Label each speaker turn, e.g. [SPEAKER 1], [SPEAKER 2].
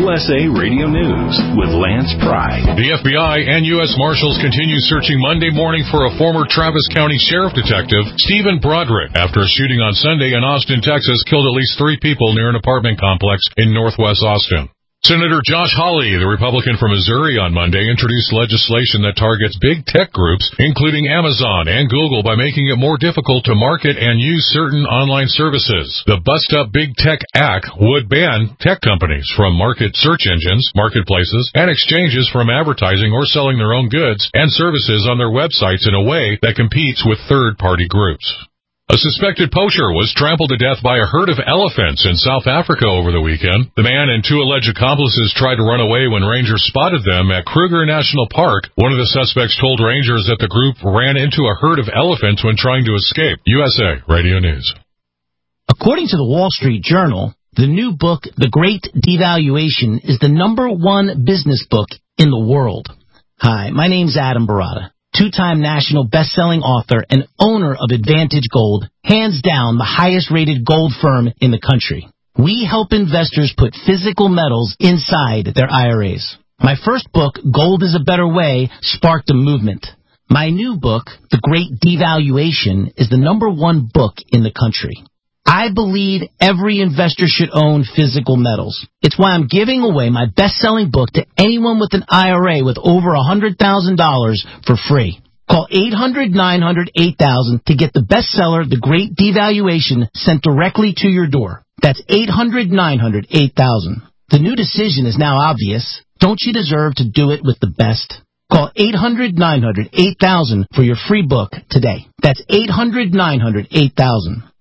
[SPEAKER 1] USA Radio News with Lance Pry.
[SPEAKER 2] The FBI and U.S. Marshals continue searching Monday morning for a former Travis County Sheriff Detective, Stephen Broderick, after a shooting on Sunday in Austin, Texas, killed at least 3 people near an apartment complex in northwest Austin. Senator Josh Hawley, the Republican from Missouri, on Monday introduced legislation that targets big tech groups, including Amazon and Google, by making it more difficult to market and use certain online services. The Bust Up Big Tech Act would ban tech companies from market search engines, marketplaces, and exchanges from advertising or selling their own goods and services on their websites in a way that competes with third-party groups. A suspected poacher was trampled to death by a herd of elephants in South Africa over the weekend. The man and 2 alleged accomplices tried to run away when rangers spotted them at Kruger National Park. One of the suspects told rangers that the group ran into a herd of elephants when trying to escape. USA Radio News.
[SPEAKER 3] According to the Wall Street Journal, the new book, The Great Devaluation, is the #1 business book in the world. Hi, my name's Adam Barata. 2-time national best-selling author and owner of Advantage Gold, hands down the highest-rated gold firm in the country. We help investors put physical metals inside their IRAs. My first book, Gold is a Better Way, sparked a movement. My new book, The Great Devaluation, is the #1 book in the country. I believe every investor should own physical metals. It's why I'm giving away my best-selling book to anyone with an IRA with over $100,000 for free. Call 800-900-8000 to get the bestseller, The Great Devaluation, sent directly to your door. That's 800-900-8000. The new decision is now obvious. Don't you deserve to do it with the best? Call 800-900-8000 for your free book today. That's 800-900-8000.